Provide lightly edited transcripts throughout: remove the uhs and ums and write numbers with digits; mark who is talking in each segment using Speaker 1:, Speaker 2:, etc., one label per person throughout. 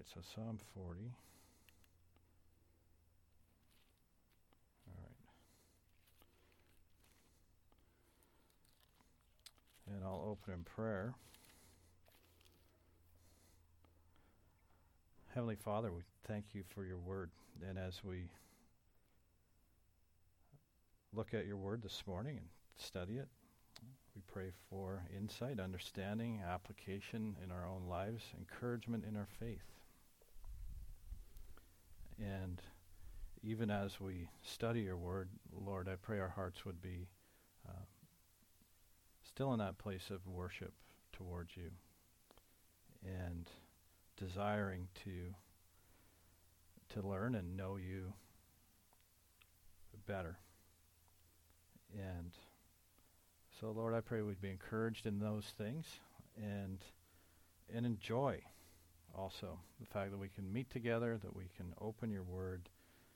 Speaker 1: right, so Psalm 40. All right. And I'll open in prayer. Heavenly Father, we thank you for your word. And as we look at your word this morning and study it, we pray for insight, understanding, application in our own lives, encouragement in our faith. And even as we study your word, Lord, I pray our hearts would be still in that place of worship towards you and desiring to learn and know you better. And so, Lord, I pray we'd be encouraged in those things and enjoy also the fact that we can meet together, that we can open your word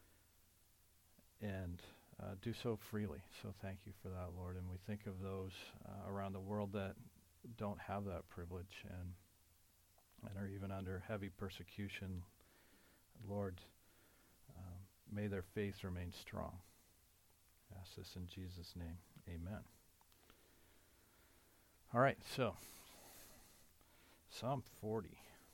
Speaker 1: and do so freely. So thank you for that, Lord. And we think of those around the world that don't have that privilege and are even under heavy persecution. Lord, may their faith remain strong. I ask this in Jesus' name. Amen. All right, so Psalm 40.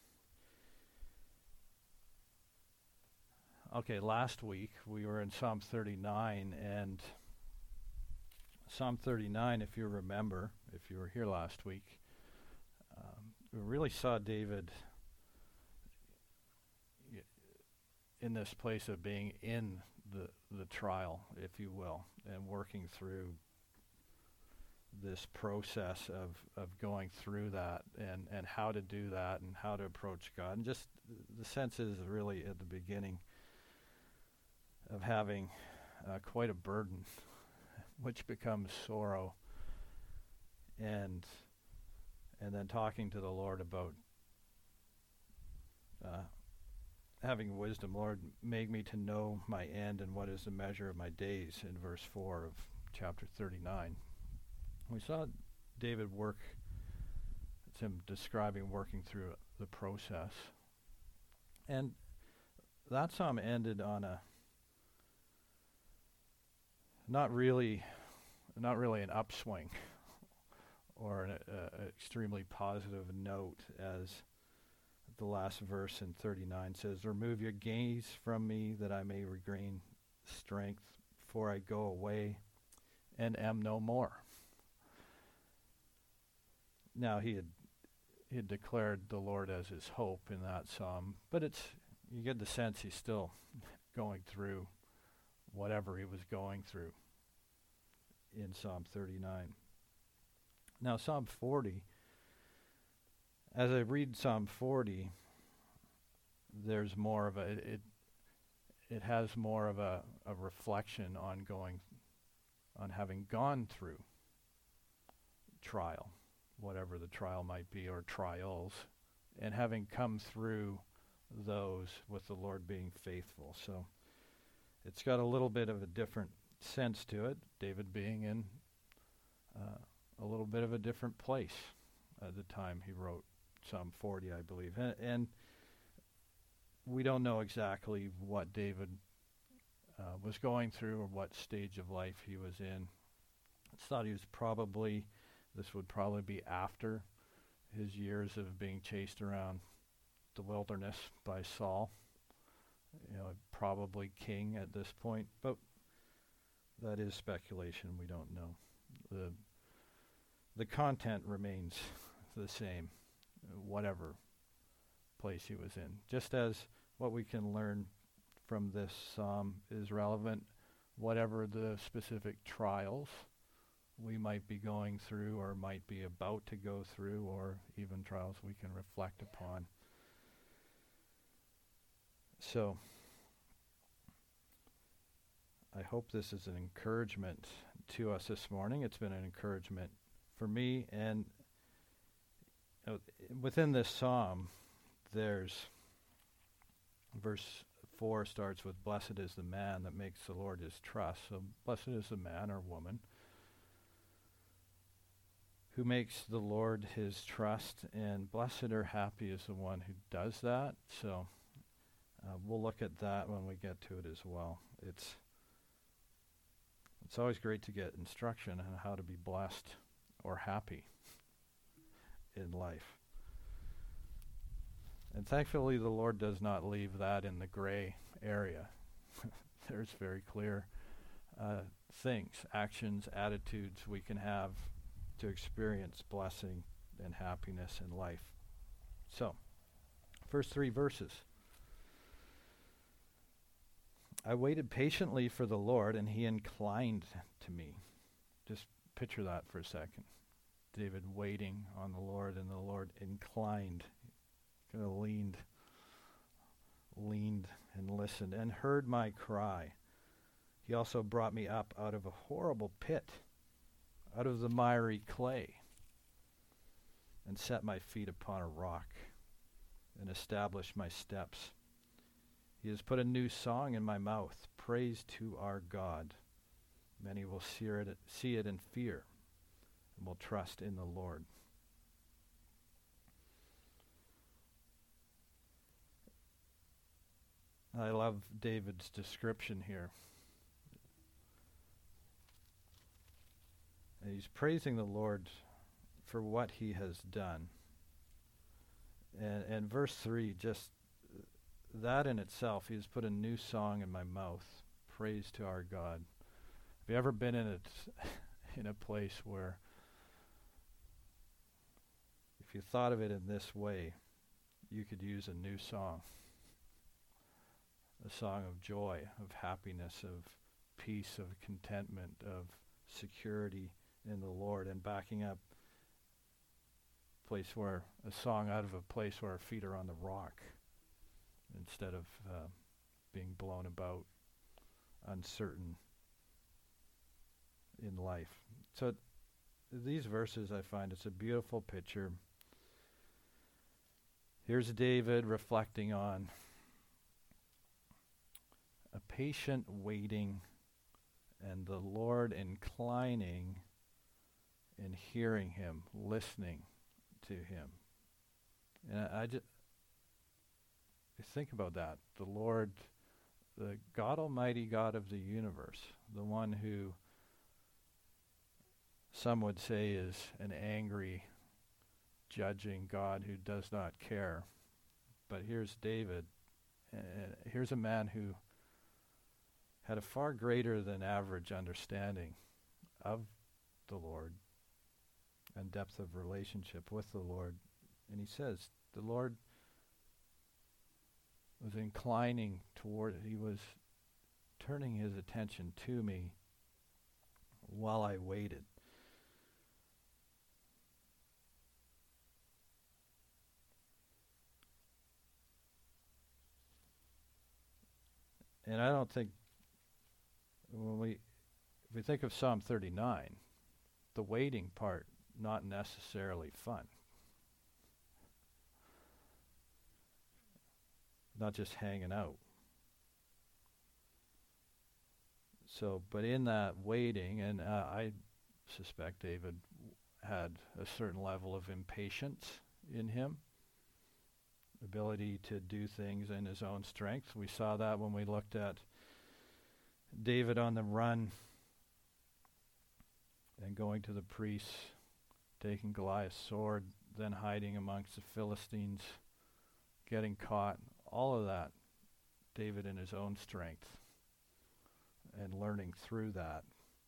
Speaker 1: Okay, last week we were in Psalm 39, and Psalm 39, if you remember, if you were here last week, we really saw David in this place of being in the trial, if you will, and working through this process of going through that and how to do that and how to approach God. And just the sense is really at the beginning of having quite a burden, which becomes sorrow, and then talking to the Lord about having wisdom. Lord, make me to know my end and what is the measure of my days, in verse 4 of chapter 39. We saw David work, it's him describing working through the process. And that psalm ended on a not really an upswing or an extremely positive note, as the last verse in 39 says, "Remove your gaze from me that I may regain strength, for I go away and am no more." Now he had declared the Lord as his hope in that psalm, but you get the sense he's still going through whatever he was going through in Psalm 39. Now Psalm 40, as I read Psalm 40, there's more of it has more of a reflection on having gone through trial, whatever the trial might be, or trials, and having come through those with the Lord being faithful. So it's got a little bit of a different sense to it, David being in a little bit of a different place at the time he wrote Psalm 40, I believe. And we don't know exactly what David was going through or what stage of life he was in. I thought this would probably be after his years of being chased around the wilderness by Saul. Probably king at this point, but that is speculation. We don't know. The content remains the same, whatever place he was in. Just as what we can learn from this psalm is relevant, whatever the specific trials we might be going through or might be about to go through, or even trials we can reflect upon. So I hope this is an encouragement to us this morning. It's been an encouragement for me. And within this psalm, there's verse 4 starts with, "Blessed is the man that makes the Lord his trust." So blessed is the man or woman who makes the Lord his trust, and blessed or happy is the one who does that. So we'll look at that when we get to it as well. It's always great to get instruction on how to be blessed or happy in life. And thankfully, the Lord does not leave that in the gray area. There's very clear things, actions, attitudes we can have to experience blessing and happiness in life. So, first 3 verses. I waited patiently for the Lord, and he inclined to me. Just picture that for a second. David waiting on the Lord, and the Lord inclined, kind of leaned and listened, and heard my cry. He also brought me up out of a horrible pit, out of the miry clay, and set my feet upon a rock, and established my steps. He has put a new song in my mouth, praise to our God. Many will see it in fear, and will trust in the Lord. I love David's description here. And he's praising the Lord for what he has done. And verse 3, just that in itself, he has put a new song in my mouth, praise to our God. Have you ever been in a place where, if you thought of it in this way, you could use a new song? A song of joy, of happiness, of peace, of contentment, of security in the Lord, and backing up a song out of a place where our feet are on the rock instead of being blown about, uncertain in life. So these verses, I find, it's a beautiful picture. Here's David reflecting on a patient waiting and the Lord inclining and hearing him, listening to him. And I just think about that. The Lord, the God Almighty, God of the universe, the one who some would say is an angry, judging God who does not care. But here's David. Here's a man who had a far greater than average understanding of the Lord and depth of relationship with the Lord. And he says, the Lord was inclining toward it. He was turning his attention to me while I waited. And I don't think, if we think of Psalm 39, the waiting part, not necessarily fun. Not just hanging out. So, but in that waiting, and I suspect David had a certain level of impatience in him, ability to do things in his own strength. We saw that when we looked at David on the run and going to the priests, taking Goliath's sword, then hiding amongst the Philistines, getting caught, all of that, David in his own strength and learning through that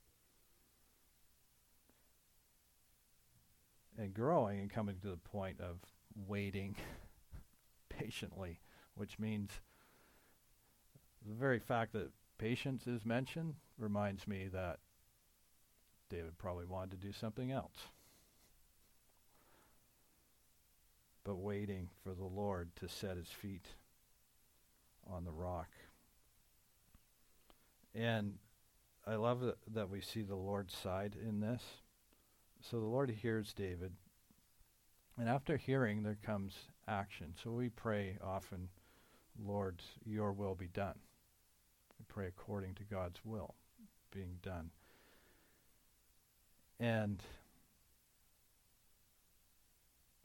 Speaker 1: and growing and coming to the point of waiting patiently, which means the very fact that patience is mentioned reminds me that David probably wanted to do something else. But waiting for the Lord to set his feet on the rock. And I love that we see the Lord's side in this. So the Lord hears David. And after hearing, there comes action. So we pray often, Lord, your will be done. We pray according to God's will being done. And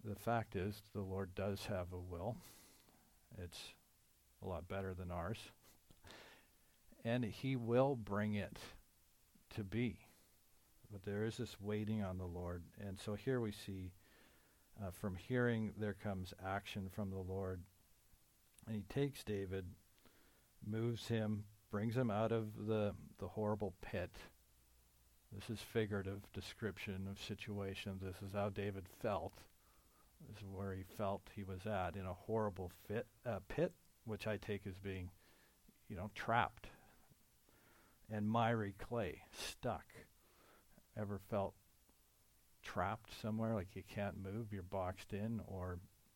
Speaker 1: the fact is the Lord does have a will. It's a lot better than ours. And he will bring it to be. But there is this waiting on the Lord. And so here we see from hearing there comes action from the Lord. And he takes David, moves him, brings him out of the horrible pit. This is figurative description of situation. This is how David felt. This is where he felt he was at, in a horrible pit, which I take as being, trapped. And miry clay, stuck. Ever felt trapped somewhere, like you can't move, you're boxed in? Or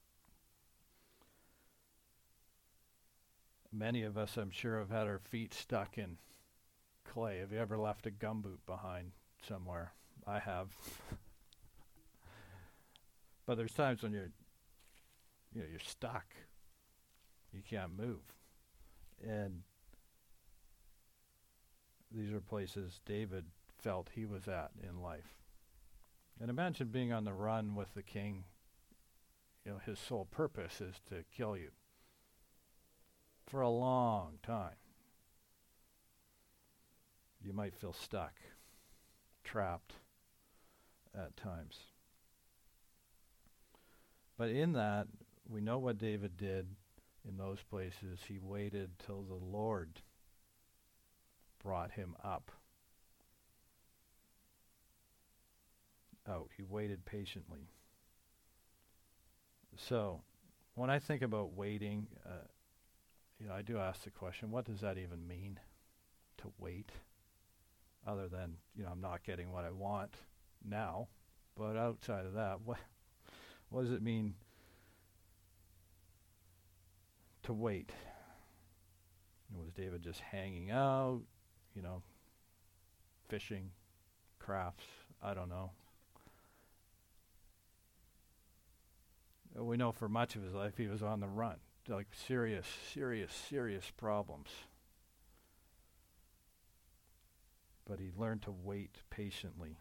Speaker 1: many of us, I'm sure, have had our feet stuck in clay. Have you ever left a gumboot behind somewhere? I have. But there's times when you're stuck. You can't move. And these are places David felt he was at in life. And imagine being on the run with the king. His sole purpose is to kill you for a long time. You might feel stuck, trapped at times. But in that, we know what David did in those places. He waited till the Lord brought him up. He waited patiently. So, when I think about waiting, I do ask the question, what does that even mean, to wait? Other than, I'm not getting what I want now. But outside of that, what does it mean to wait? Was David just hanging out, fishing, crafts? I don't know. We know for much of his life he was on the run, like serious problems. But he learned to wait patiently.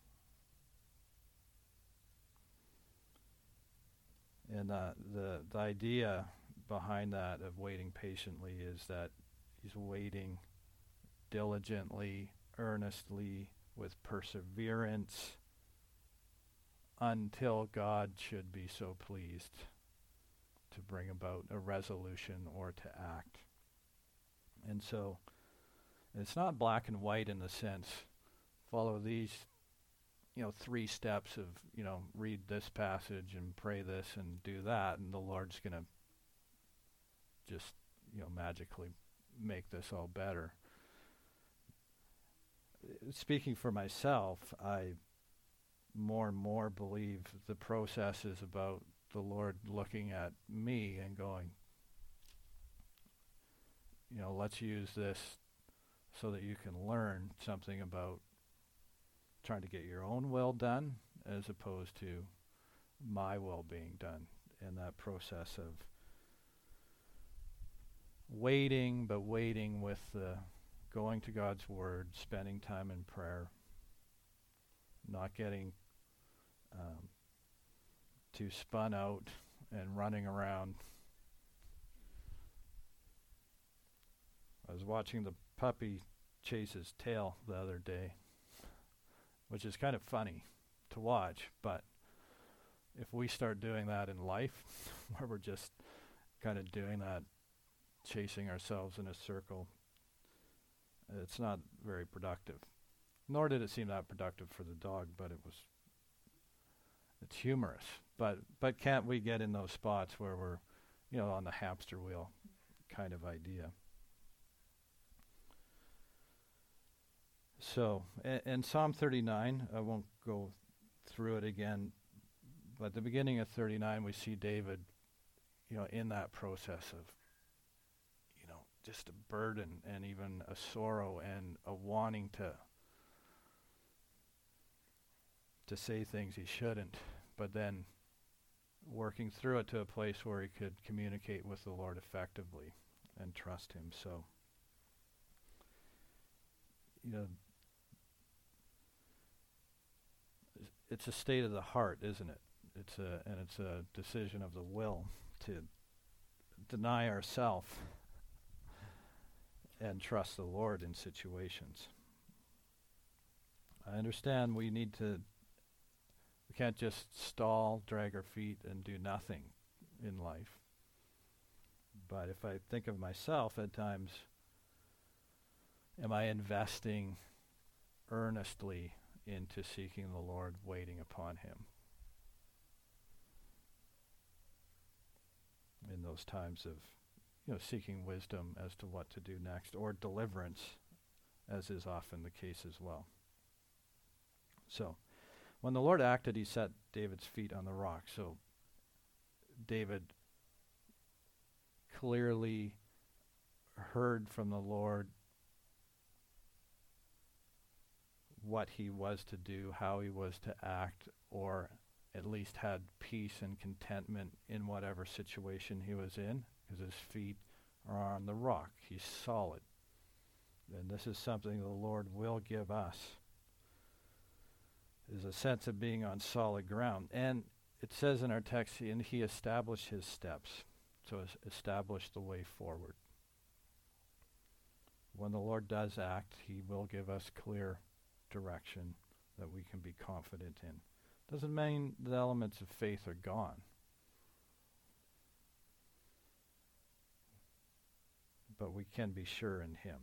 Speaker 1: And the idea behind that of waiting patiently is that he's waiting diligently, earnestly, with perseverance, until God should be so pleased to bring about a resolution or to act. And so it's not black and white in the sense, follow these 3 steps of, read this passage and pray this and do that, and the Lord's going to just, magically make this all better. Speaking for myself, I more and more believe the process is about the Lord looking at me and going, let's use this so that you can learn something about trying to get your own will done as opposed to my will being done. And that process of waiting, but waiting with going to God's Word, spending time in prayer, not getting too spun out and running around. I was watching the puppy chase his tail the other day, which is kind of funny to watch, but if we start doing that in life, where we're just kind of doing that, chasing ourselves in a circle, it's not very productive. Nor did it seem that productive for the dog, but it's humorous. But can't we get in those spots where we're, on the hamster wheel kind of idea? So, and Psalm 39, I won't go through it again, but at the beginning of 39, we see David, in that process of, just a burden and even a sorrow and a wanting to say things he shouldn't, but then working through it to a place where he could communicate with the Lord effectively and trust him. So, it's a state of the heart, isn't it? It's a decision of the will to deny ourselves and trust the Lord in situations. I understand we can't just stall, drag our feet, and do nothing in life. But if I think of myself at times, am I investing earnestly into seeking the Lord, waiting upon Him in those times of, seeking wisdom as to what to do next, or deliverance, as is often the case as well. So, when the Lord acted, He set David's feet on the rock. So, David clearly heard from the Lord what he was to do, how he was to act, or at least had peace and contentment in whatever situation he was in, because his feet are on the rock. He's solid. And this is something the Lord will give us, is a sense of being on solid ground. And it says in our text, and He established his steps, so establish the way forward. When the Lord does act, He will give us clear direction that we can be confident in. Doesn't mean the elements of faith are gone. But we can be sure in Him.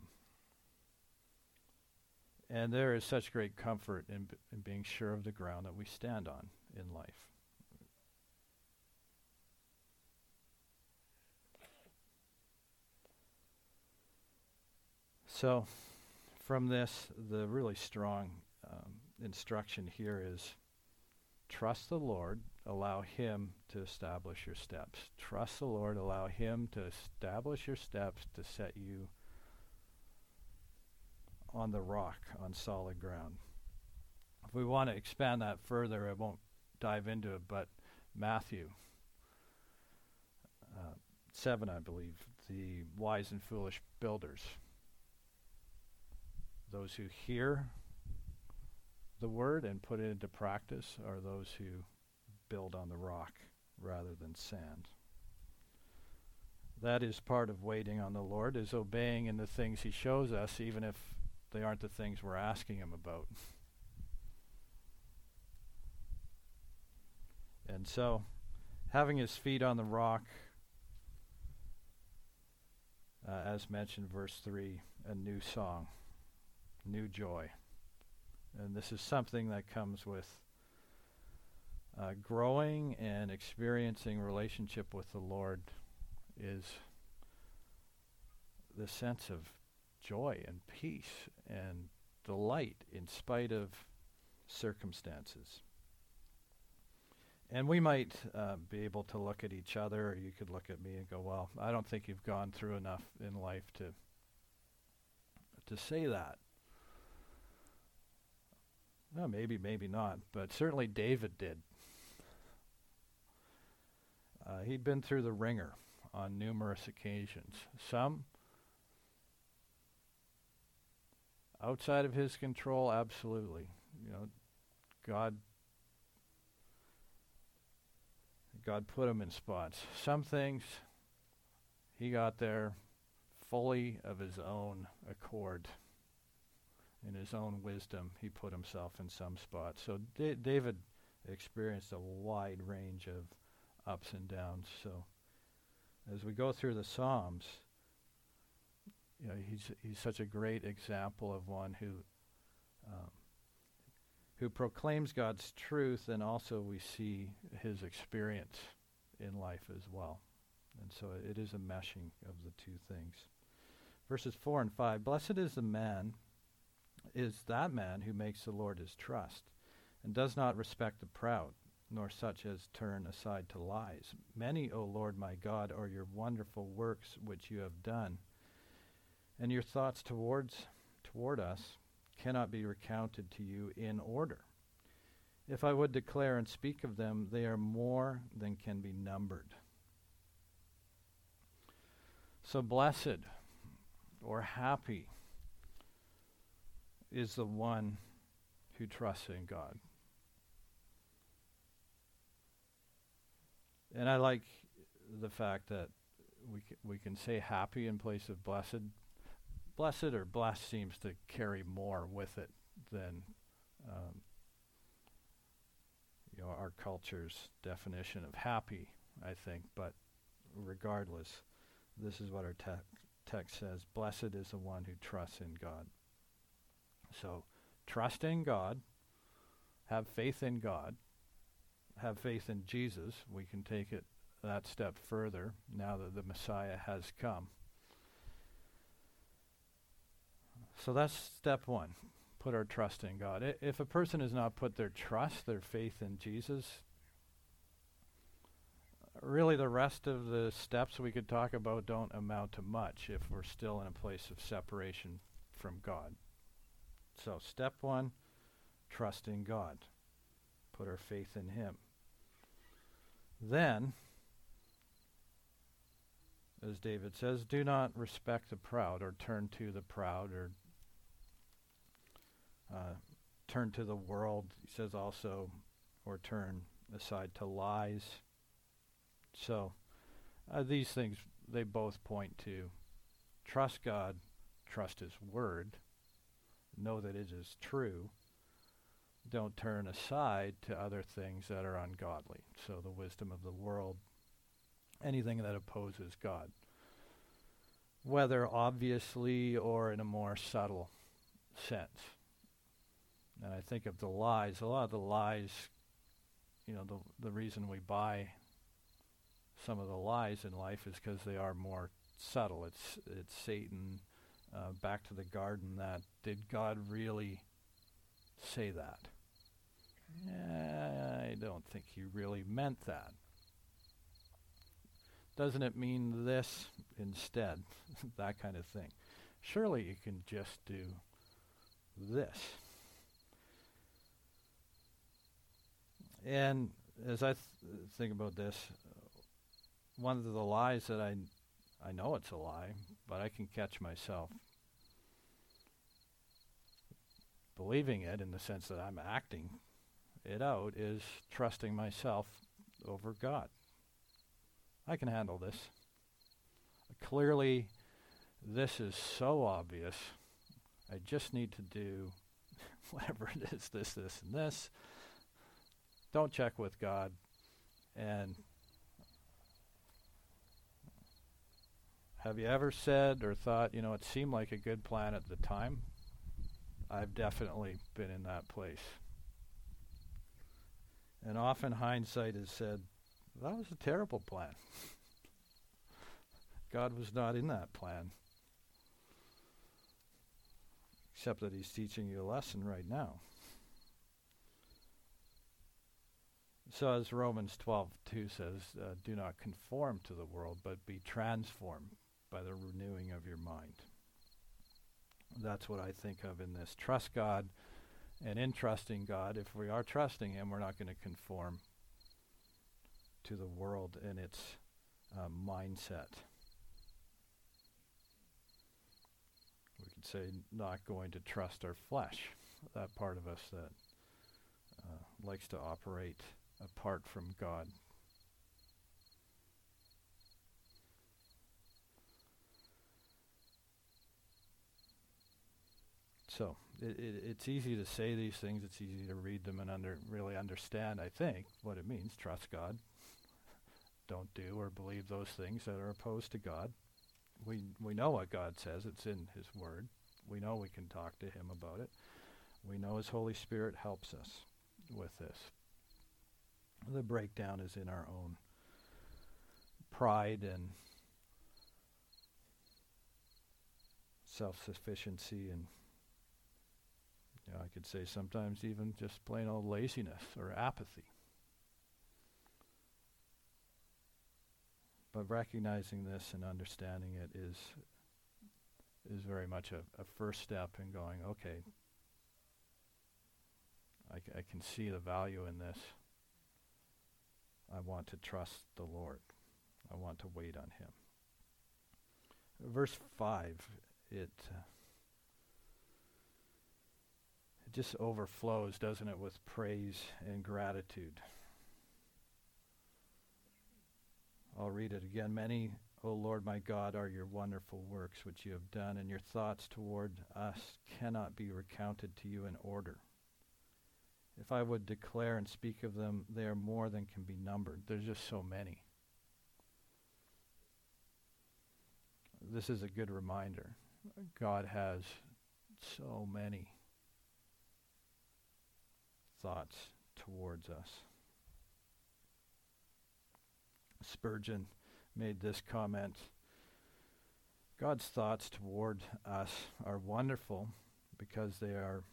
Speaker 1: And there is such great comfort in being sure of the ground that we stand on in life. So, from this, the really strong instruction here is trust the Lord, allow Him to establish your steps. Trust the Lord, allow Him to establish your steps to set you on the rock, on solid ground. If we want to expand that further, I won't dive into it, but Matthew 7, I believe, the wise and foolish builders. Those who hear the word and put it into practice are those who build on the rock rather than sand. That is part of waiting on the Lord, is obeying in the things He shows us, even if they aren't the things we're asking Him about. And so, having his feet on the rock, as mentioned, verse 3, a new song, new joy. And this is something that comes with growing and experiencing relationship with the Lord, is the sense of joy and peace and delight in spite of circumstances. And we might be able to look at each other, or you could look at me and go, well, I don't think you've gone through enough in life to say that. Well, maybe not, but certainly David did. He'd been through the ringer on numerous occasions. Some outside of his control, absolutely. God put him in spots. Some things he got there fully of his own accord. In his own wisdom, he put himself in some spots. So David experienced a wide range of ups and downs. So as we go through the Psalms, he's such a great example of one who proclaims God's truth, and also we see his experience in life as well. And so it is a meshing of the two things. Verses 4 and 5, blessed is that man who makes the Lord his trust, and does not respect the proud, nor such as turn aside to lies. Many, O Lord my God, are your wonderful works which you have done, and your thoughts toward us cannot be recounted to you in order. If I would declare and speak of them, they are more than can be numbered. So blessed or happy is the one who trusts in God. And I like the fact that we can say happy in place of blessed. Blessed or blessed seems to carry more with it than our culture's definition of happy, I think. But regardless, this is what our text says. Blessed is the one who trusts in God. So trust in God, have faith in God, have faith in Jesus. We can take it that step further now that the Messiah has come. So that's step one. Put our trust in God. If a person has not put their trust, their faith in Jesus, really the rest of the steps we could talk about don't amount to much if we're still in a place of separation from God. So step one, trust in God. Put our faith in Him. Then, as David says, do not respect the proud or turn to the proud or turn to the world. He says also, or turn aside to lies. So these things, they both point to trust God, trust His Word, know that it is true. Don't turn aside to other things that are ungodly. So the wisdom of the world, anything that opposes God, whether obviously or in a more subtle sense. And I think of the lies. A lot of the lies, the reason we buy some of the lies in life is because they are more subtle. It's Satan, back to the garden, that did God really say that? I don't think He really meant that. Doesn't it mean this instead? That kind of thing. Surely you can just do this. And as I think about this, one of the lies that I know it's a lie, but I can catch myself believing it in the sense that I'm acting it out, is trusting myself over God. I can handle this. Clearly, this is so obvious. I just need to do whatever it is, this, and this. Don't check with God. And have you ever said or thought, it seemed like a good plan at the time? I've definitely been in that place. And often hindsight has said, that was a terrible plan. God was not in that plan. Except that He's teaching you a lesson right now. So as Romans 12:2 says, do not conform to the world, but be transformed by the renewing of your mind. That's what I think of in this. Trust God, and in trusting God, if we are trusting Him, we're not going to conform to the world and its mindset. We could say not going to trust our flesh, that part of us that likes to operate apart from God. So it's easy to say these things. It's easy to read them and really understand, I think, what it means. Trust God. Don't do or believe those things that are opposed to God. We know what God says. It's in His Word. We know we can talk to Him about it. We know His Holy Spirit helps us with this. The breakdown is in our own pride and self-sufficiency, and I could say sometimes even just plain old laziness or apathy. But recognizing this and understanding it is very much a first step in going, okay, I can see the value in this. I want to trust the Lord. I want to wait on Him. Verse 5, it just overflows, doesn't it, with praise and gratitude. I'll read it again. Many, O Lord my God, are your wonderful works which you have done, and your thoughts toward us cannot be recounted to you in order. If I would declare and speak of them, they are more than can be numbered. There's just so many. This is a good reminder. God has so many thoughts towards us. Spurgeon made this comment: God's thoughts toward us are wonderful because they are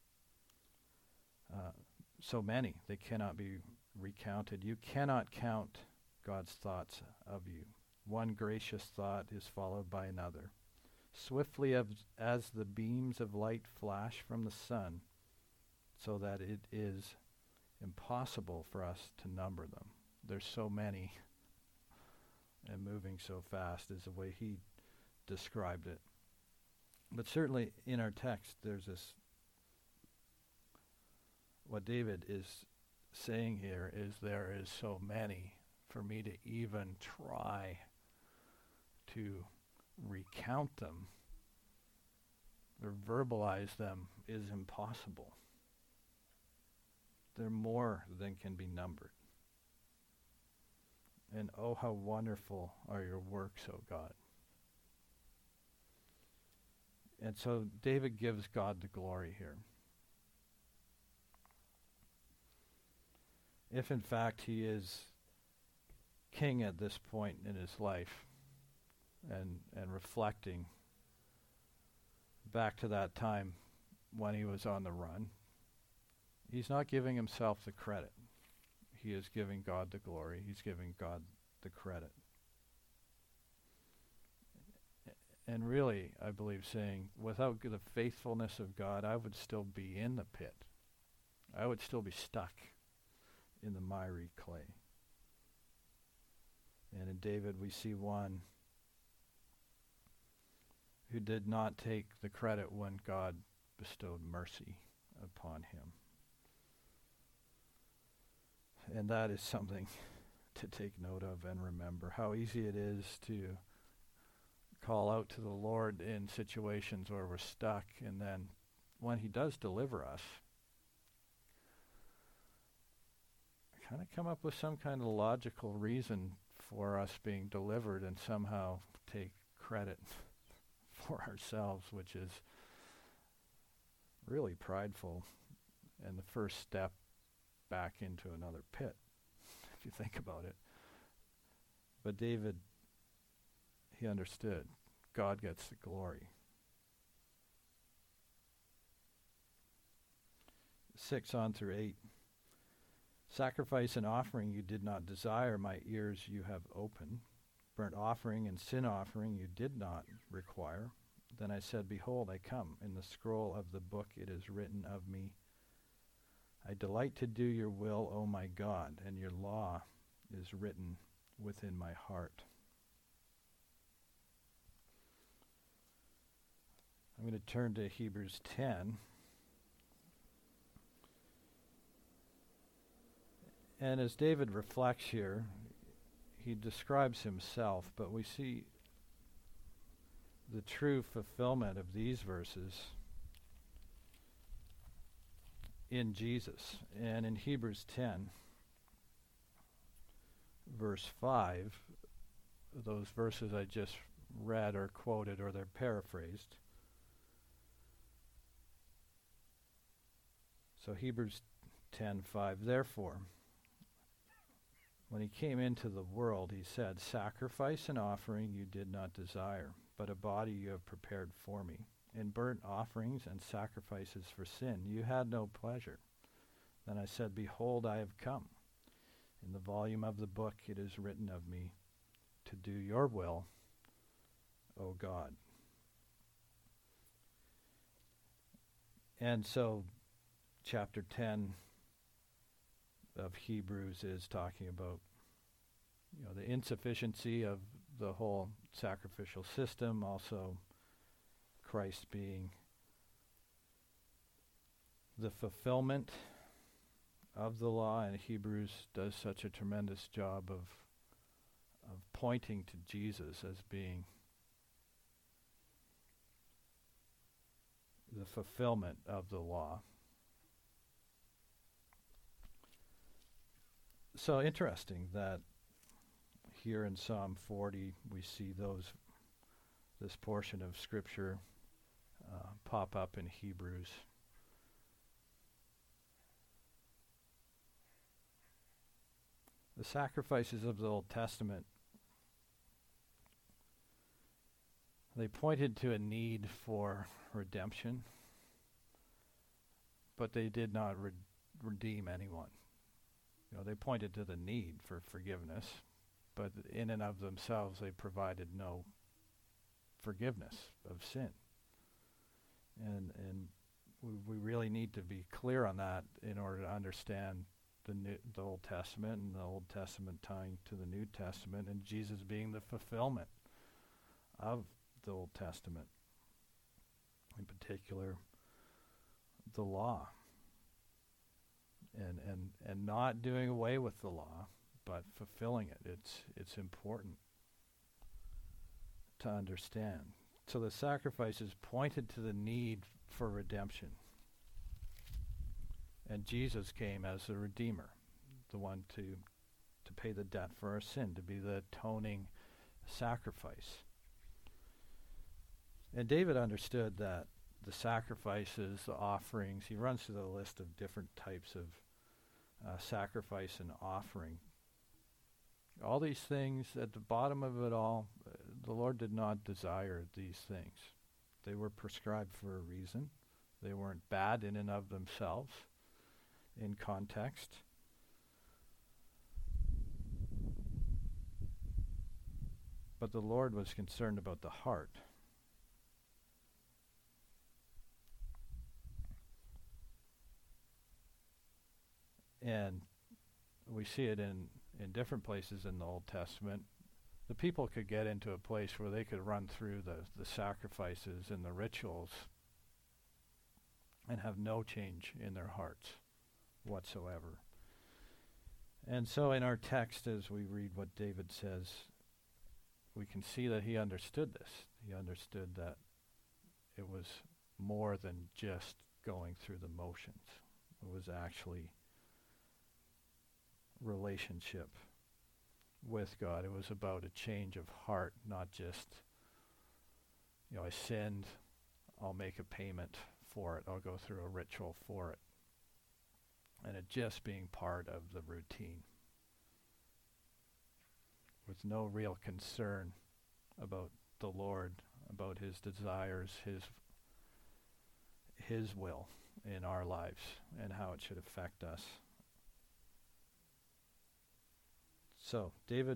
Speaker 1: so many. They cannot be recounted. You cannot count God's thoughts of you. One gracious thought is followed by another. Swiftly as the beams of light flash from the sun, so that it is impossible for us to number them. There's so many, and moving so fast is the way he described it. But certainly in our text, there's this, what David is saying here is there is so many for me to even try to recount them or verbalize them is impossible. They're more than can be numbered. And oh, how wonderful are your works, O God. And so David gives God the glory here. If in fact he is king at this point in his life, and reflecting back to that time when he was on the run, he's not giving himself the credit. He is giving God the glory. He's giving God the credit. And really, I believe, saying, without the faithfulness of God, I would still be in the pit. I would still be stuck in the miry clay. And in David, we see one who did not take the credit when God bestowed mercy upon him. And that is something to take note of and remember. How easy it is to call out to the Lord in situations where we're stuck, and then when he does deliver us, kind of come up with some kind of logical reason for us being delivered and somehow take credit for ourselves, which is really prideful and the first step back into another pit, if you think about it. But David, he understood God gets the glory. 6 on through 8. Sacrifice and offering you did not desire, my ears you have opened. Burnt offering and sin offering you did not require. Then I said, behold, I come. In the scroll of the book it is written of me, I delight to do your will, O my God, and your law is written within my heart. I'm going to turn to Hebrews 10. And as David reflects here, he describes himself, but we see the true fulfillment of these verses in Jesus. And in Hebrews 10, verse 5, those verses I just read are quoted, or they're paraphrased. So Hebrews 10:5, therefore, when he came into the world, he said, sacrifice and offering you did not desire, but a body you have prepared for me. In burnt offerings and sacrifices for sin you had no pleasure. Then I said, behold, I have come. In the volume of the book it is written of me, to do your will, O God. And so chapter 10 of Hebrews is talking about, the insufficiency of the whole sacrificial system, also Christ being the fulfillment of the law, and Hebrews does such a tremendous job of pointing to Jesus as being the fulfillment of the law. So interesting that here in Psalm 40 we see this portion of Scripture pop up in Hebrews. The sacrifices of the Old Testament, they pointed to a need for redemption, but they did not redeem anyone. They pointed to the need for forgiveness, but in and of themselves they provided no forgiveness of sin. And we really need to be clear on that in order to understand the Old Testament, and the Old Testament tying to the New Testament, and Jesus being the fulfillment of the Old Testament, in particular the law, and not doing away with the law, but fulfilling it. It's important to understand. So the sacrifices pointed to the need for redemption. And Jesus came as the Redeemer, the one to pay the debt for our sin, to be the atoning sacrifice. And David understood that the sacrifices, the offerings, he runs through the list of different types of sacrifice and offering. All these things, at the bottom of it all, the Lord did not desire these things. They were prescribed for a reason. They weren't bad in and of themselves, in context. But the Lord was concerned about the heart. And we see it in different places in the Old Testament. The people could get into a place where they could run through the sacrifices and the rituals and have no change in their hearts whatsoever. And so in our text, as we read what David says, we can see that he understood this. He understood that it was more than just going through the motions. It was actually relationship with God. It was about a change of heart, not just, I sinned, I'll make a payment for it, I'll go through a ritual for it. And it just being part of the routine, with no real concern about the Lord, about his desires, his will in our lives, and how it should affect us. So David,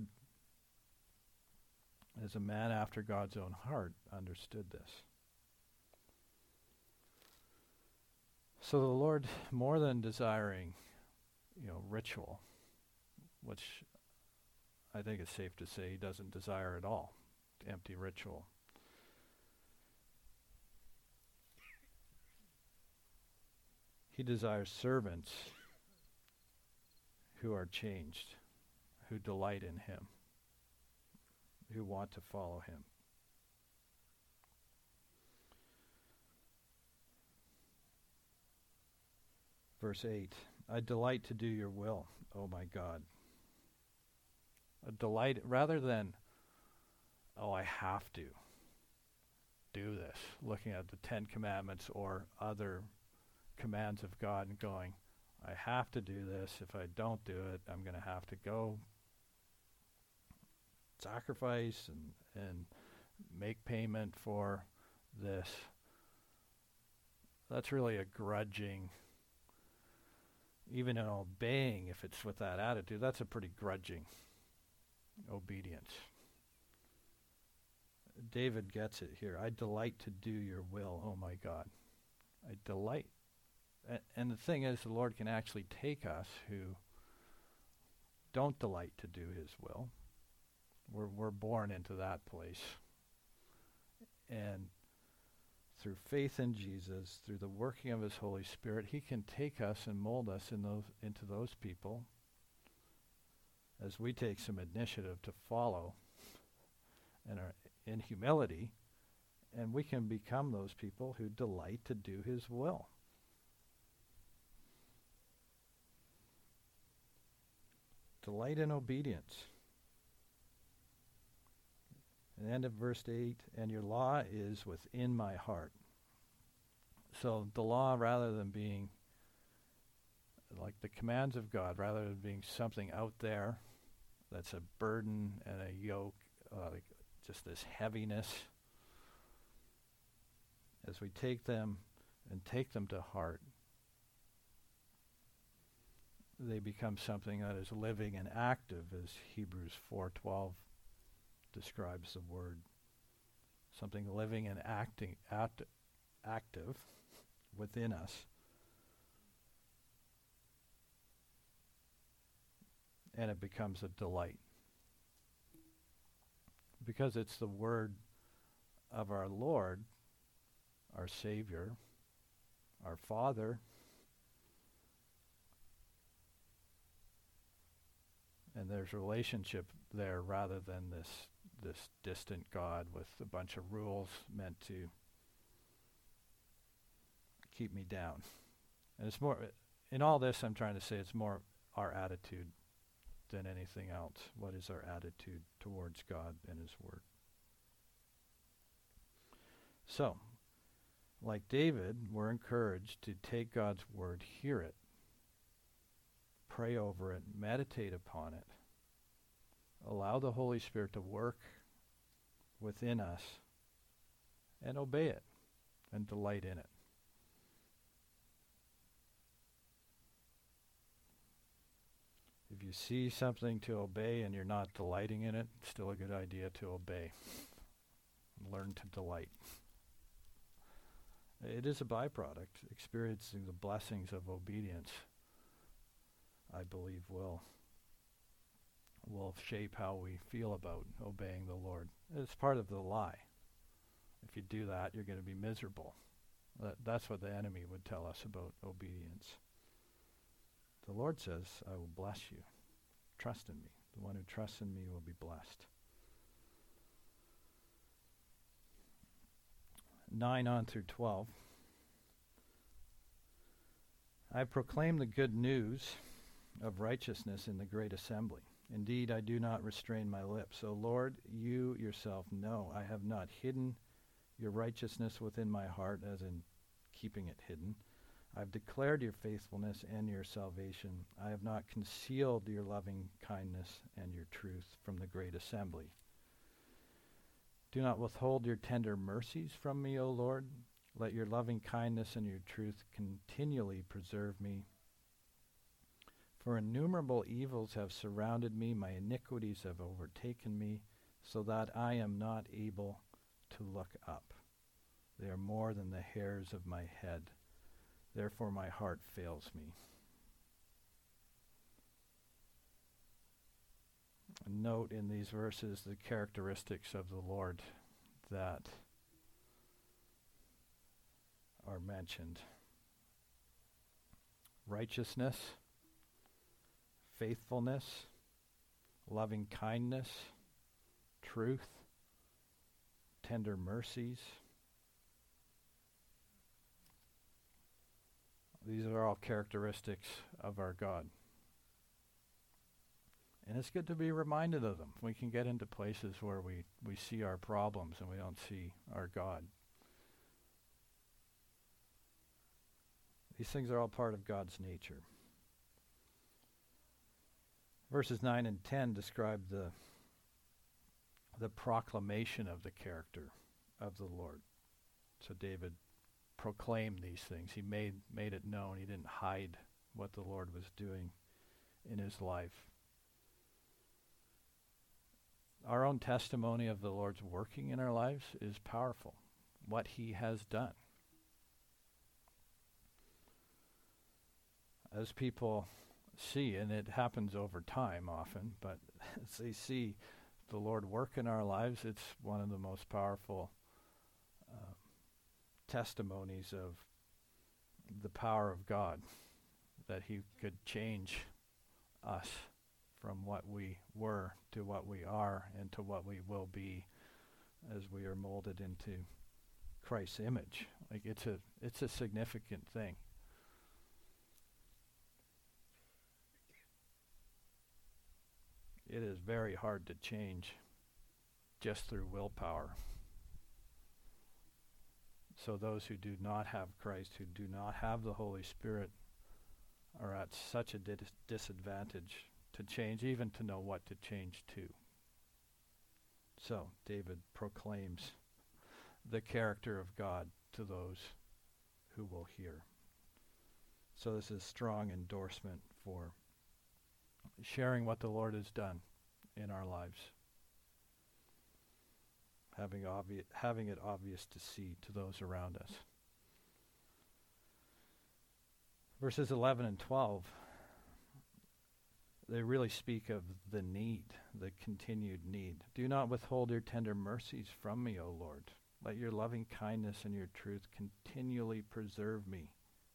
Speaker 1: as a man after God's own heart, understood this. So the Lord, more than desiring, ritual, which I think it's safe to say he doesn't desire at all, empty ritual. He desires servants who are changed, who delight in him, who want to follow him. Verse 8, I delight to do your will, O my God. A delight, rather than, I have to do this, looking at the Ten Commandments or other commands of God and going, I have to do this. If I don't do it, I'm going to have to go sacrifice and make payment for this. That's really a grudging, even in obeying, if it's with that attitude, that's a pretty grudging obedience. David gets it here. I delight to do your will, oh my God. I delight. And the thing is, the Lord can actually take us who don't delight to do his will. We're born into that place. And through faith in Jesus, through the working of his Holy Spirit, he can take us and mold us into those people as we take some initiative to follow and are in humility, and we can become those people who delight to do his will. Delight in obedience. And end of verse 8, and your law is within my heart. So the law, rather than being like the commands of God, rather than being something out there that's a burden and a yoke, like just this heaviness, as we take them and take them to heart, they become something that is living and active, as Hebrews 4:12 describes the word. Something living and active within us. And it becomes a delight. Because it's the word of our Lord, our Savior, our Father, and there's relationship there rather than this distant God with a bunch of rules meant to keep me down. And it's more, in all this I'm trying to say, it's more our attitude than anything else. What is our attitude towards God and his word? So, like David, we're encouraged to take God's word, hear it, pray over it, meditate upon it, allow the Holy Spirit to work within us, and obey it and delight in it. If you see something to obey and you're not delighting in it, it's still a good idea to obey. Learn to delight. It is a byproduct. Experiencing the blessings of obedience, I believe, will shape how we feel about obeying the Lord. It's part of the lie. If you do that, you're going to be miserable. That's what the enemy would tell us about obedience. The Lord says, I will bless you. Trust in me. The one who trusts in me will be blessed. 9 on through 12. I proclaim the good news of righteousness in the great assembly. Indeed, I do not restrain my lips. O Lord, you yourself know I have not hidden your righteousness within my heart, as in keeping it hidden. I have declared your faithfulness and your salvation. I have not concealed your loving kindness and your truth from the great assembly. Do not withhold your tender mercies from me, O Lord. Let your loving kindness and your truth continually preserve me. For innumerable evils have surrounded me, my iniquities have overtaken me, so that I am not able to look up. They are more than the hairs of my head. Therefore my heart fails me. Note in these verses the characteristics of the Lord that are mentioned. Righteousness, faithfulness, loving kindness, truth, tender mercies. These are all characteristics of our God. And it's good to be reminded of them. We can get into places where we see our problems and we don't see our God. These things are all part of God's nature. Verses 9 and 10 describe the proclamation of the character of the Lord. So David proclaimed these things. He made it known. He didn't hide what the Lord was doing in his life. Our own testimony of the Lord's working in our lives is powerful. What he has done. As people see, and it happens over time often, but as they see the Lord work in our lives, it's one of the most powerful testimonies of the power of God, that he could change us from what we were to what we are and to what we will be as we are molded into Christ's image. Like it's a significant thing. It is very hard to change just through willpower. So those who do not have Christ, who do not have the Holy Spirit, are at such a disadvantage to change, even to know what to change to. So David proclaims the character of God to those who will hear. So this is strong endorsement for sharing what the Lord has done in our lives. Having it obvious to see to those around us. Verses 11 and 12, they really speak of the need, the continued need. Do not withhold your tender mercies from me, O Lord. Let your loving kindness and your truth continually preserve me.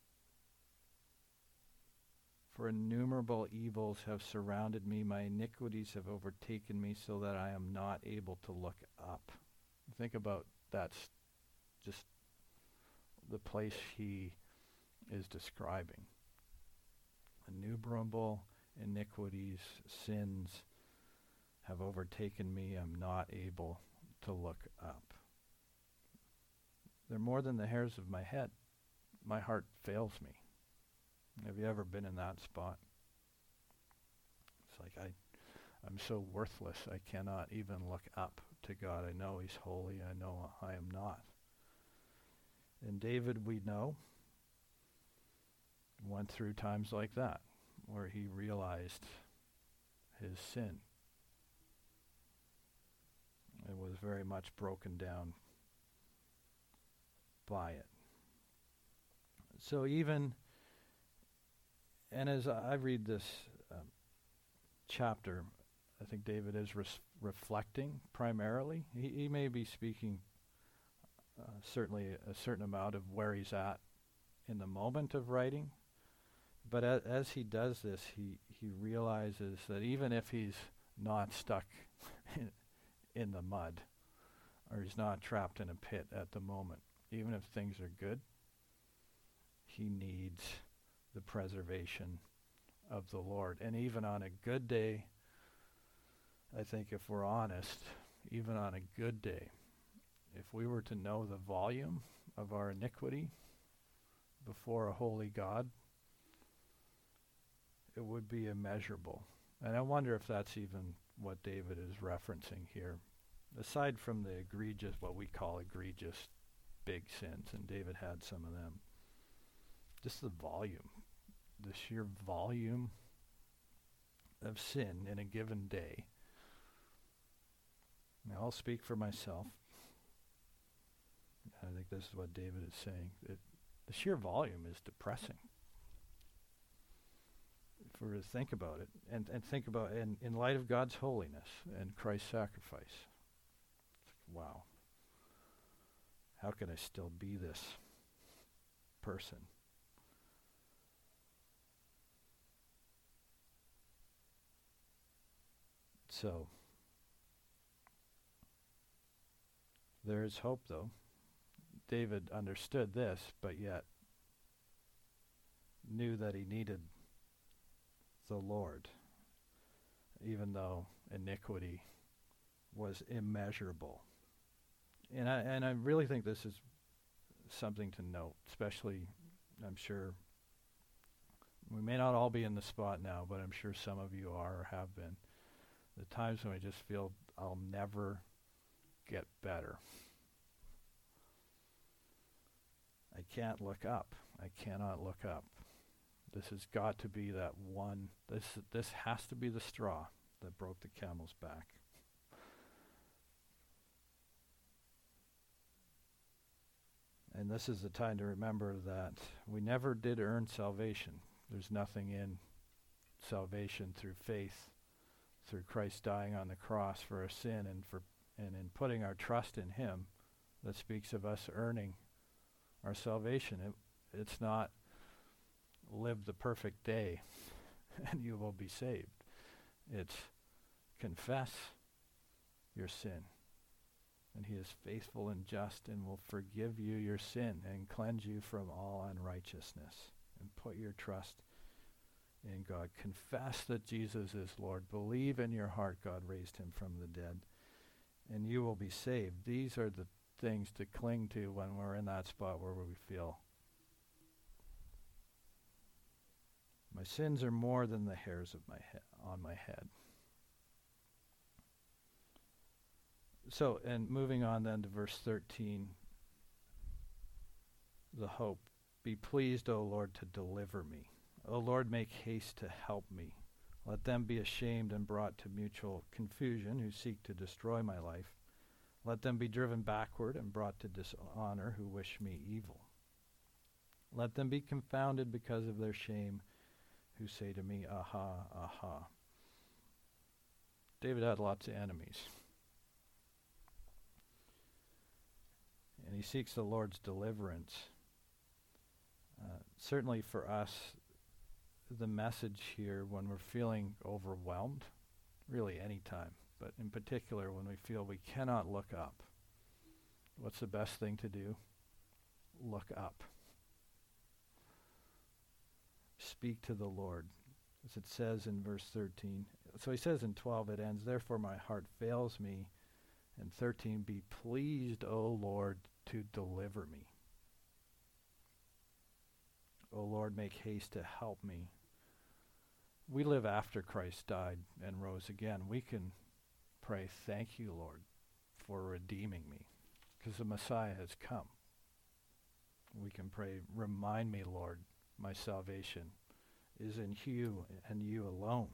Speaker 1: For innumerable evils have surrounded me. My iniquities have overtaken me so that I am not able to look up. Think about that's just the place he is describing. Innumerable iniquities, sins have overtaken me. I'm not able to look up. They're more than the hairs of my head. My heart fails me. Have you ever been in that spot? It's like I'm so worthless, I cannot even look up to God. I know he's holy. I know I am not. And David, we know, went through times like that, where he realized his sin. It was very much broken down by it. So even, and as I read this chapter, I think David is reflecting primarily. He may be speaking certainly a certain amount of where he's at in the moment of writing, but as he does this, he realizes that even if he's not stuck in the mud, or he's not trapped in a pit at the moment, even if things are good, he needs the preservation of the Lord. And even on a good day, I think if we're honest, even on a good day, if we were to know the volume of our iniquity before a holy God, it would be immeasurable. And I wonder if that's even what David is referencing here. Aside from the egregious, what we call egregious big sins, and David had some of them, just the volume, the sheer volume of sin in a given day. Now, I'll speak for myself. I think this is what David is saying. The sheer volume is depressing. If we were to think about it, and think about in light of God's holiness and Christ's sacrifice. It's like, wow. How can I still be this person? So, there is hope, though. David understood this, but yet knew that he needed the Lord, even though iniquity was immeasurable. And I really think this is something to note, especially, I'm sure, we may not all be in the spot now, but I'm sure some of you are or have been. The times when I just feel I'll never get better. I can't look up. I cannot look up. This has got to be that one. This has to be the straw that broke the camel's back. And this is the time to remember that we never did earn salvation. There's nothing in salvation through faith, through Christ dying on the cross for our sin, and in putting our trust in him, that speaks of us earning our salvation. It's not live the perfect day and you will be saved. It's confess your sin, and he is faithful and just and will forgive you your sin and cleanse you from all unrighteousness. And put your trust in God. Confess that Jesus is Lord. Believe in your heart God raised him from the dead, and you will be saved. These are the things to cling to when we're in that spot where we feel, my sins are more than the hairs of my on my head. So, and moving on then to verse 13, the hope. Be pleased, O Lord, to deliver me. O Lord, make haste to help me. Let them be ashamed and brought to mutual confusion who seek to destroy my life. Let them be driven backward and brought to dishonor who wish me evil. Let them be confounded because of their shame who say to me, aha, aha. David had lots of enemies. And he seeks the Lord's deliverance. Certainly for us, the message here when we're feeling overwhelmed, really any time, but in particular when we feel we cannot look up, what's the best thing to do? Look up. Speak to the Lord, as it says in verse 13. So he says in 12, it ends, therefore my heart fails me. And 13, be pleased, O Lord, to deliver me. O Lord, make haste to help me. We live after Christ died and rose again. We can pray, thank you, Lord, for redeeming me, because the Messiah has come. We can pray, remind me, Lord, my salvation is in you and you alone.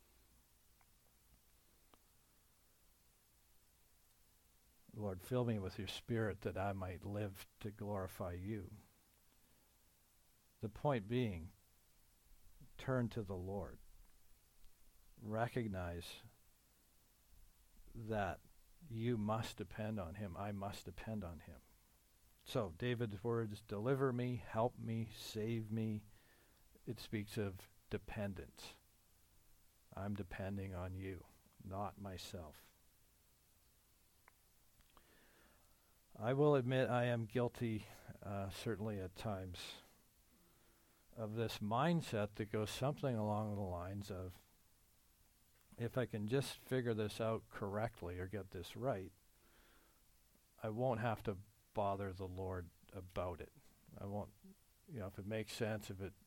Speaker 1: Lord, fill me with your Spirit that I might live to glorify you. The point being, turn to the Lord. Recognize that you must depend on him. I must depend on him. So David's words, deliver me, help me, save me. It speaks of dependence. I'm depending on you, not myself. I will admit I am guilty, certainly at times, of this mindset that goes something along the lines of, if I can just figure this out correctly or get this right, I won't have to bother the Lord about it. I won't, if it makes sense, if it,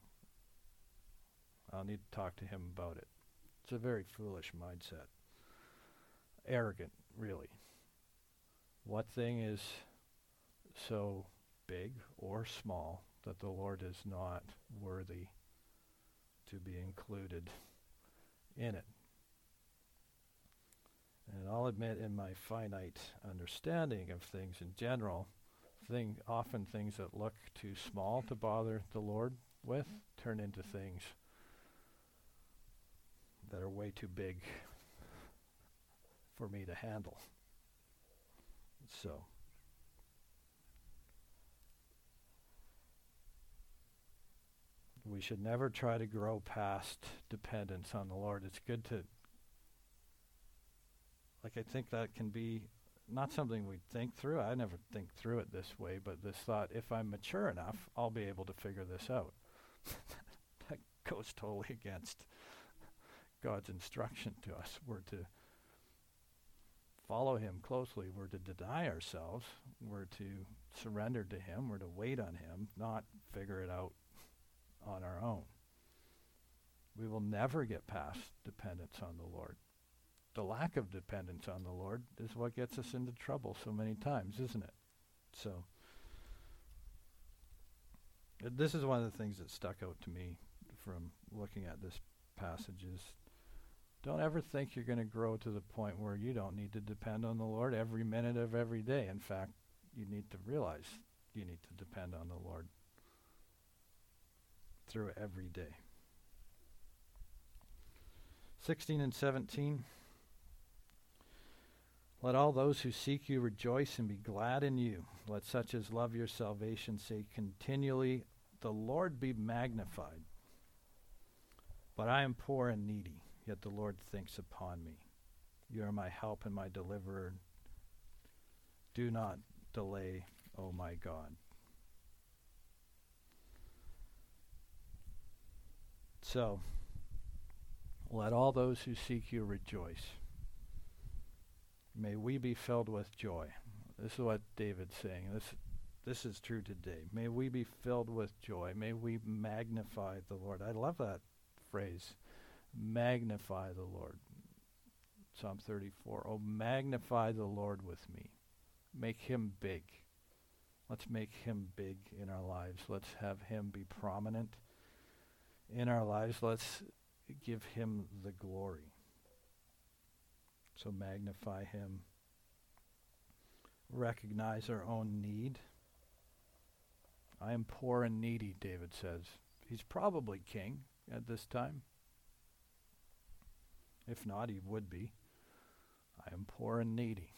Speaker 1: I'll need to talk to him about it. It's a very foolish mindset. Arrogant, really. What thing is so big or small that the Lord is not worthy to be included in it? And I'll admit, in my finite understanding of things in general, often things that look too small to bother the Lord with turn into things that are way too big for me to handle. So, we should never try to grow past dependence on the Lord. It's good to, I think that can be not something we think through. I never think through it this way, but this thought, if I'm mature enough, I'll be able to figure this out. That goes totally against God's instruction to us. We're to follow him closely. We're to deny ourselves. We're to surrender to him. We're to wait on him, not figure it out on our own. We will never get past dependence on the Lord. The lack of dependence on the Lord is what gets us into trouble so many times, isn't it? So, this is one of the things that stuck out to me from looking at this passage is, don't ever think you're going to grow to the point where you don't need to depend on the Lord every minute of every day. In fact, you need to realize you need to depend on the Lord through every day. 16 and 17. Let all those who seek you rejoice and be glad in you. Let such as love your salvation say continually, the Lord be magnified. But I am poor and needy. yet the Lord thinks upon me. You are my help and my deliverer. Do not delay, O my God. So, let all those who seek you rejoice. May we be filled with joy. This is what David's saying. This is true today. May we be filled with joy. May we magnify the Lord. I love that phrase. Magnify the Lord. Psalm 34. Oh, magnify the Lord with me. Make him big. Let's make him big in our lives. Let's have him be prominent in our lives. Let's give him the glory. So magnify him. Recognize our own need. I am poor and needy, David says. He's probably king at this time. If not, he would be. I am poor and needy.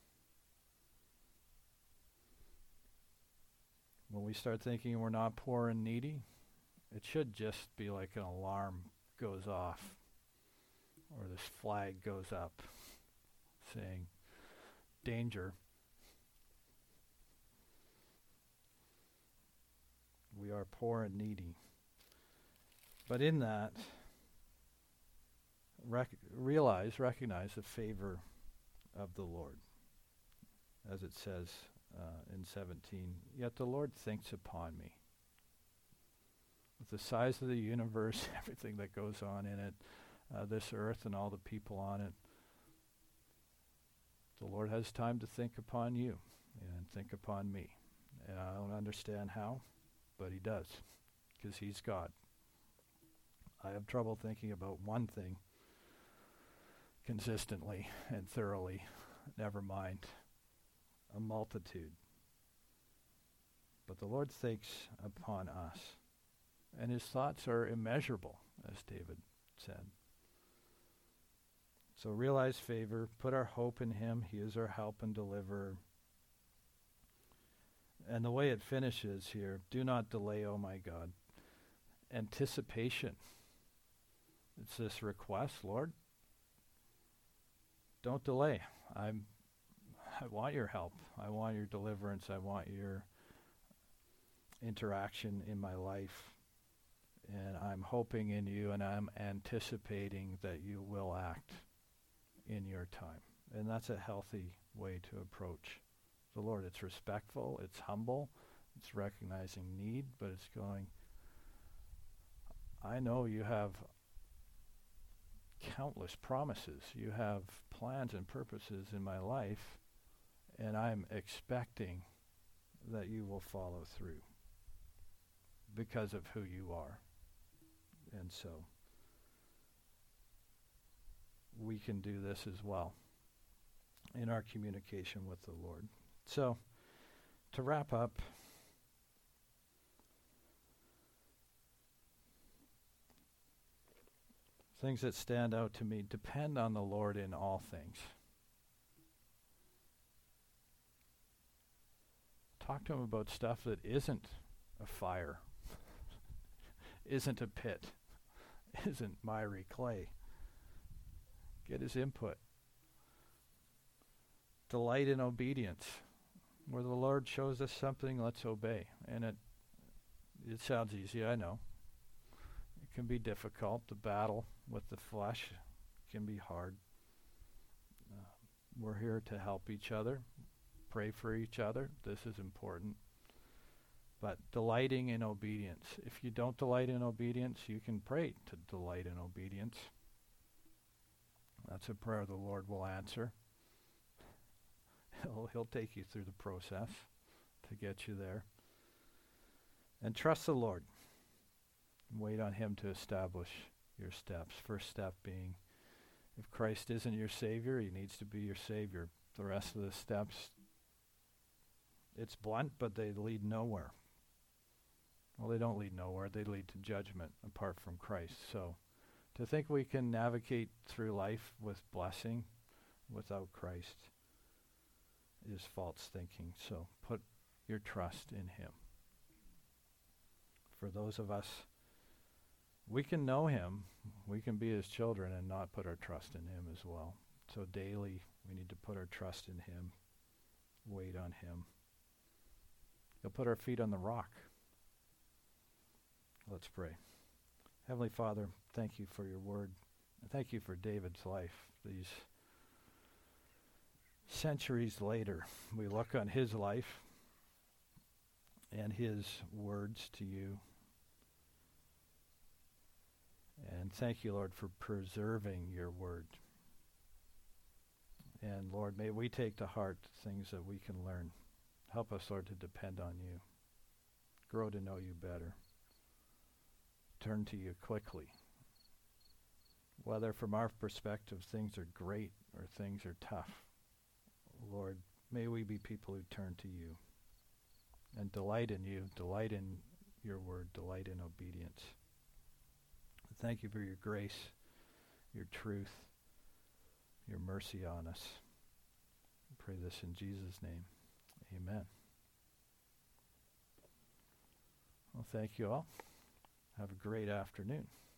Speaker 1: When we start thinking we're not poor and needy, it should just be like an alarm goes off, or this flag goes up saying, danger. We are poor and needy. But in that, recognize the favor of the Lord. As it says in 17, yet the Lord thinks upon me. With the size of the universe, everything that goes on in it, this earth and all the people on it, the Lord has time to think upon you and think upon me. And I don't understand how, but he does, because he's God. I have trouble thinking about one thing consistently and thoroughly, never mind a multitude. But the Lord thinks upon us, and his thoughts are immeasurable, as David said. So realize favor, put our hope in him. He is our help and deliverer. And the way it finishes here, do not delay, O my God. Anticipation. It's this request, Lord, don't delay. I want your help. I want your deliverance. I want your interaction in my life. And I'm hoping in you, and I'm anticipating that you will act in your time. And that's a healthy way to approach the Lord. It's respectful, it's humble, it's recognizing need, but it's going, I know you have countless promises. You have plans and purposes in my life, and I'm expecting that you will follow through because of who you are. And so we can do this as well in our communication with the Lord. So to wrap up, things that stand out to me: depend on the Lord in all things. Talk to him about stuff that isn't a fire, isn't a pit, isn't miry clay. Get his input. Delight in obedience. Where the Lord shows us something, let's obey. And it sounds easy, I know. It can be difficult. The battle with the flesh can be hard. We're here to help each other, pray for each other. This is important. But delighting in obedience. If you don't delight in obedience, you can pray to delight in obedience. That's a prayer the Lord will answer. He'll take you through the process to get you there. And trust the Lord. Wait on him to establish your steps. First step being, if Christ isn't your Savior, he needs to be your Savior. The rest of the steps, it's blunt, but they lead nowhere. Well, they don't lead nowhere. They lead to judgment apart from Christ. So to think we can navigate through life with blessing without Christ is false thinking. So put your trust in him. For those of us we can know him, we can be his children and not put our trust in him as well. So daily we need to put our trust in him, wait on him. He'll put our feet on the rock. Let's pray. Heavenly Father, thank you for your word. And thank you for David's life. These centuries later, we look on his life and his words to you. And thank you, Lord, for preserving your word. And Lord, may we take to heart things that we can learn. Help us, Lord, to depend on you. Grow to know you better. Turn to you quickly. Whether from our perspective things are great or things are tough, Lord, may we be people who turn to you and delight in you, delight in your word, delight in obedience. Thank you for your grace, your truth, your mercy on us. I pray this in Jesus' name. Amen. Well, thank you all. Have a great afternoon.